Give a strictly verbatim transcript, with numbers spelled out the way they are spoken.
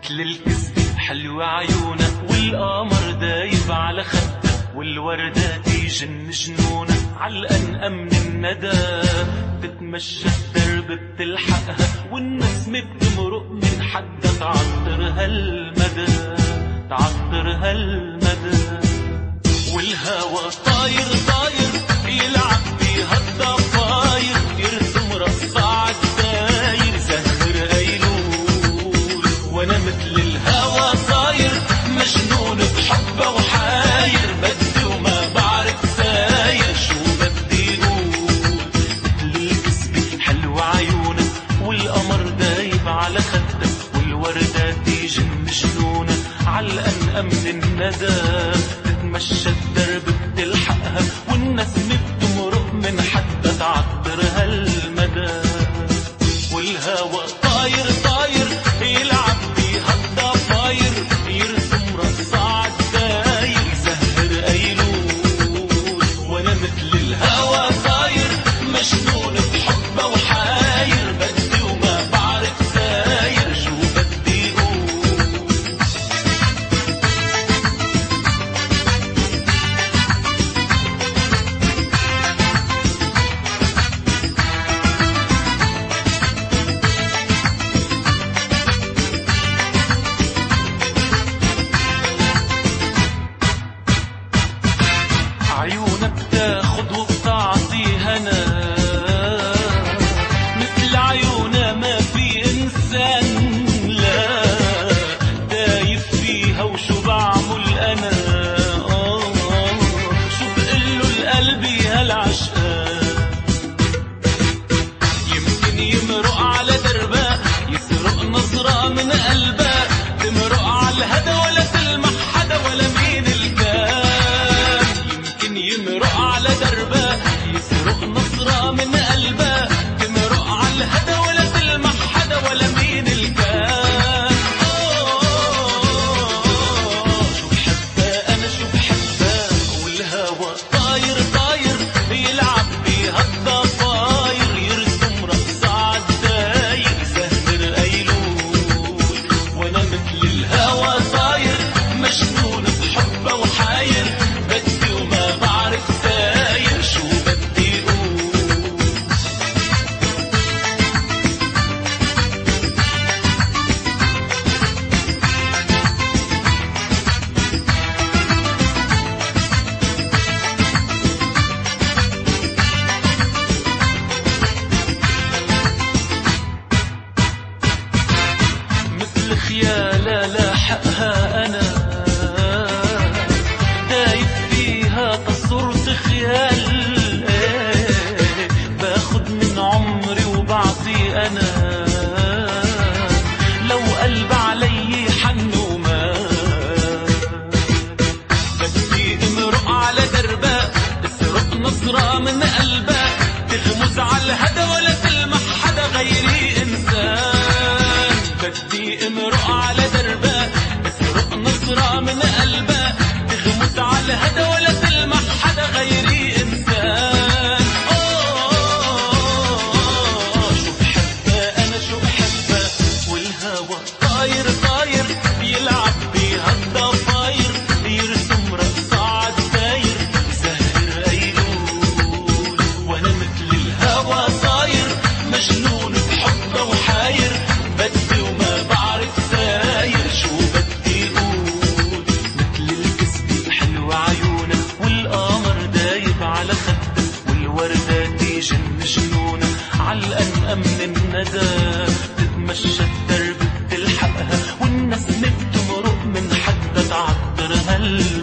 مثل الكذب حلوة عيونك والقمر دايب على خدك والوردة تيجن جنونك علقان من الندى تتمشى الدرب بتلحقها والنسمة بتمرق من حدها تعطر هالمدى تعطر هالمدى والهوا طاير طاير يلعب بيها الضفاير يرسم رقصة عالداير زهر أيلول وانا مثل الهوا صاير مجنون بحبه وحاير بدي وما بعرف ساير شو بدي قول مثل الكذبة حلوة عيونك والقمر دايب على خدك والوردة تيجن جنونك علقان من الندى تتمشى الدرب بتلحقها والنسمة بتمرق من حدها تعطر هالمدى والهوا طاير طاير يلعب بيها الضفاير يرسم رقصة عالداير زهر أيلول وانا مثل الهوا صاير مجنون بحبه وحاير بدي وما بعرف ساير شو بدي قول عيونك تاخد وبتعطي هنا مثل عيونها ما في انسان لا دايب فيها وشو بعمل انا آه شو بقله القلب هالعشقان يمكن يمرق على دربها يسرق نظرة من قلبها تمرق على الهدى ولا تلمح حدا ولا مين الكان يمكن يمرق على دربها يسرق نظرة من قلبها تمرق على الهدى ولا تلمح حدا ولا مين الكان شو بحبها أنا شو بحبها والهوا طاير طاير يلعب بيها الضفاير يرسم رقصة عالداير زهر أيلول وانا مثل الهوا صاير مجنون بحبه وحاير بدي وما بعرف ساير شو بدي قول مثل خيالة لاحقها أنا دايب فيها تصرت خيال إيه باخد من عمري وبعطي أنا لو قلب علي حن ومات بدي امرق على دربها تسرق نظرة من قلبها تغمز على الهدى ولا تلمح حدا غيري إنسان بدي امرق على دربها تسرق نظرة من قلبها تغمز على الهدى ولا تلمح حدا غيري إنسان شو بحبها أنا شو بحبها والهوا طاير طاير يلعب بيها الضفاير يرسم رقصة عالداير زهر أيلول وانا مثل الهوا صاير مجنون بحبه وحاير بدي وما بعرف ساير شو بدي قول مثل الكذبة حلوة عيونك والقمر دايب على خدك والوردة تيجن جنونك علقان من الندى تتمشى الدرب بتلحقها والنسمة بتمرق من حدها تعطر هال